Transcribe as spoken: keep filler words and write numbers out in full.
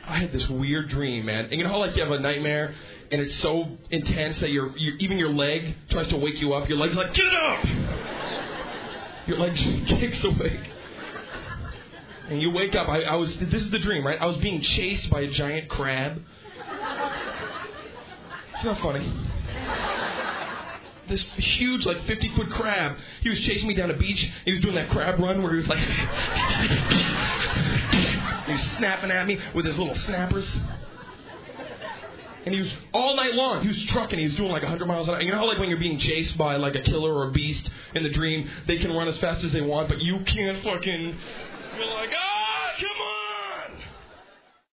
I had this weird dream, man. And you know how like you have a nightmare and it's so intense that your, your even your leg tries to wake you up. Your leg's like, get up! Your leg kicks awake. And you wake up. I, I was. This is the dream, right? I was being chased by a giant crab. It's not funny. This huge, like fifty-foot crab. He was chasing me down a beach. He was doing that crab run where he was like, he was snapping at me with his little snappers. And he was all night long. He was trucking. He was doing like one hundred miles an hour. You know how like when you're being chased by like a killer or a beast in the dream, they can run as fast as they want, but you can't fucking. You're like, ah, come